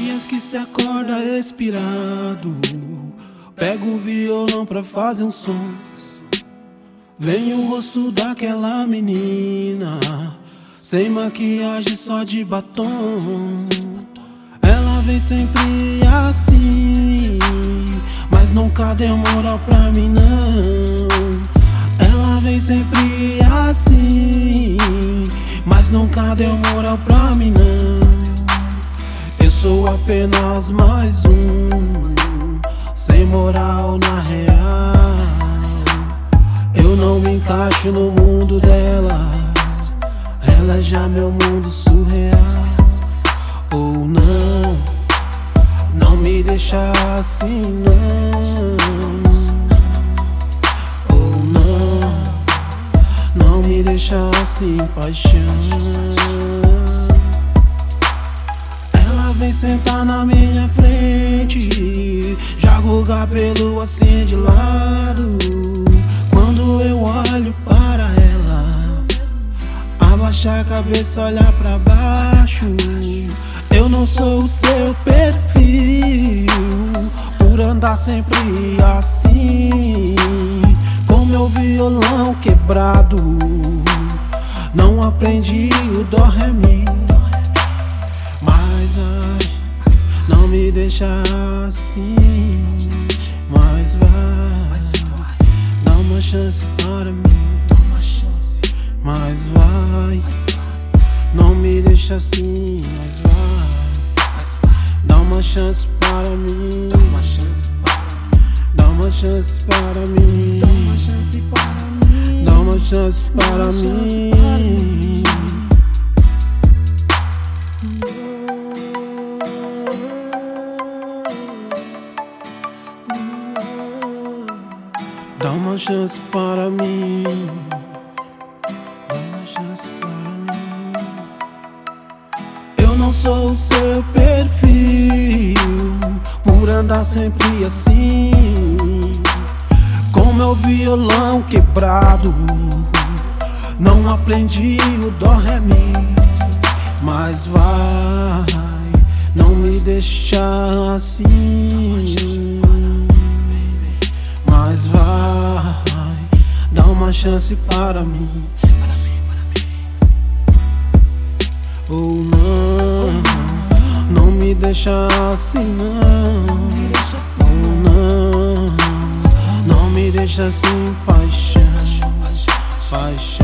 Dias que se acorda expirado, pego o violão pra fazer um som. Vem o rosto daquela menina, sem maquiagem, só de batom. Ela vem sempre assim, mas nunca deu moral pra mim não. Ela vem sempre assim, mas nunca deu moral pra mim não. Eu sou apenas mais um, sem moral na real. Eu não me encaixo no mundo dela, ela é já meu mundo surreal. Ou não, não me deixa assim não. Ou não, não me deixa assim paixão. Ela vem sentar na minha frente, joga o cabelo assim de lado. Quando eu olho para ela, abaixa a cabeça, olhar pra baixo. Eu não sou o seu perfil, por andar sempre assim, com meu violão quebrado. Não aprendi o dó, ré, mi, mas vai, não me deixa assim. Mas vai, dá uma chance para mim. Mas vai, não me deixa assim. Mas vai, dá uma chance para mim. Dá uma chance para mim. Dá uma chance para mim. Dá uma chance para mim. Dá uma chance para mim. Eu não sou o seu perfil, por andar sempre assim, com meu violão quebrado. Não aprendi o dó, ré, mi, mas vai, não me deixa assim. Mas vai, dá uma chance para mim. Ou não, não me deixa assim não. Ou não, não me deixa assim paixão. Paixão.